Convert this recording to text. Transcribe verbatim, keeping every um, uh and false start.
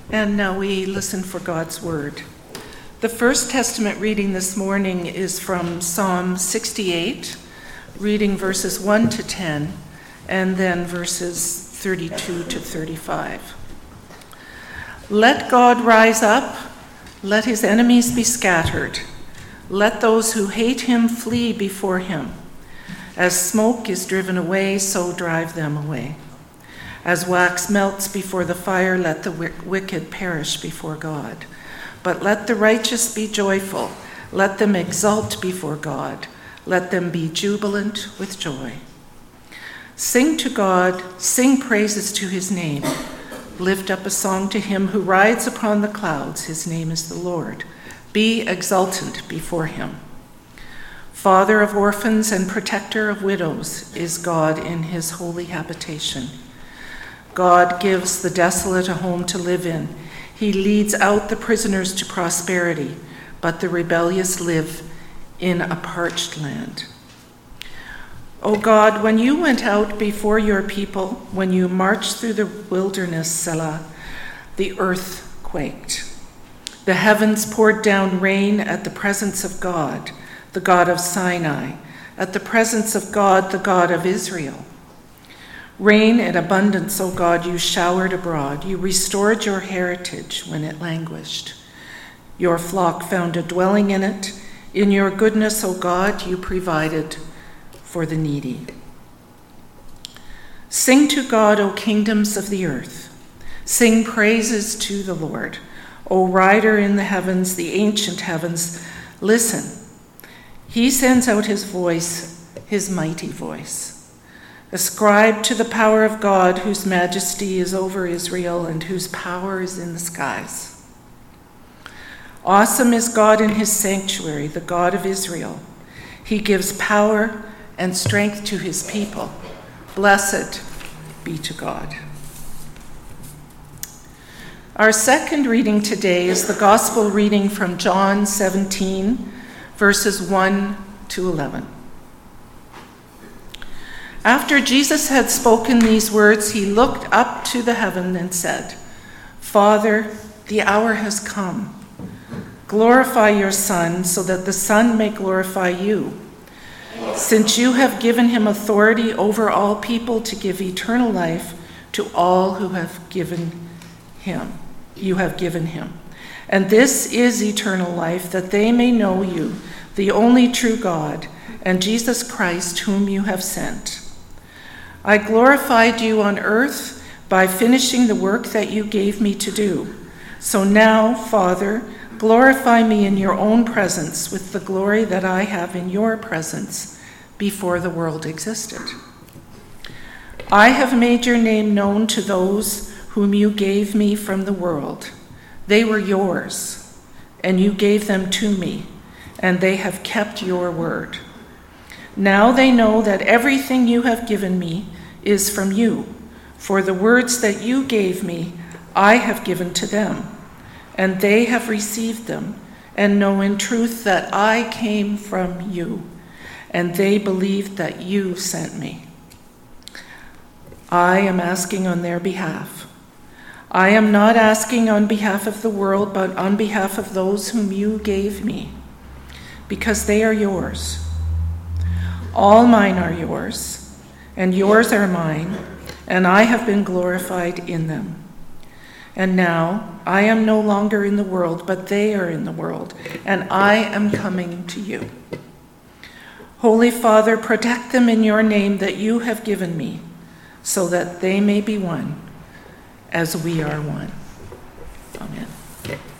And now we listen for God's word. The First Testament reading this morning is from Psalm sixty-eight, reading verses one to ten, and then verses thirty-two to thirty-five. Let God rise up, let his enemies be scattered. Let those who hate him flee before him. As smoke is driven away, so drive them away. As wax melts before the fire, let the wicked perish before God. But let the righteous be joyful. Let them exult before God. Let them be jubilant with joy. Sing to God, sing praises to his name. Lift up a song to him who rides upon the clouds. His name is the Lord. Be exultant before him. Father of orphans and protector of widows is God in his holy habitation. God gives the desolate a home to live in. He leads out the prisoners to prosperity, but the rebellious live in a parched land. O God, when you went out before your people, when you marched through the wilderness, Selah, the earth quaked. The heavens poured down rain at the presence of God, the God of Sinai, at the presence of God, the God of Israel. Rain in abundance, O God, you showered abroad. You restored your heritage when it languished. Your flock found a dwelling in it. In your goodness, O God, you provided for the needy. Sing to God, O kingdoms of the earth. Sing praises to the Lord. O rider in the heavens, the ancient heavens, listen. He sends out his voice, his mighty voice. Ascribe to the power of God, whose majesty is over Israel and whose power is in the skies. Awesome is God in his sanctuary, the God of Israel. He gives power and strength to his people. Blessed be to God. Our second reading today is the gospel reading from John seventeen, verses one to eleven. After Jesus had spoken these words, he looked up to the heaven and said, Father, the hour has come. Glorify your Son, so that the Son may glorify you, since you have given him authority over all people to give eternal life to all who have given him. You have given him. And this is eternal life, that they may know you, the only true God, and Jesus Christ, whom you have sent. I glorified you on earth by finishing the work that you gave me to do. So now, Father, glorify me in your own presence with the glory that I have in your presence before the world existed. I have made your name known to those whom you gave me from the world. They were yours, and you gave them to me, and they have kept your word. Now they know that everything you have given me is from you, for the words that you gave me I have given to them, and they have received them, and know in truth that I came from you, and they believed that you sent me. I am asking on their behalf. I am not asking on behalf of the world, but on behalf of those whom you gave me, because they are yours. All mine are yours, and yours are mine, and I have been glorified in them. And now I am no longer in the world, but they are in the world, and I am coming to you. Holy Father, protect them in your name that you have given me, so that they may be one, as we are one. Amen.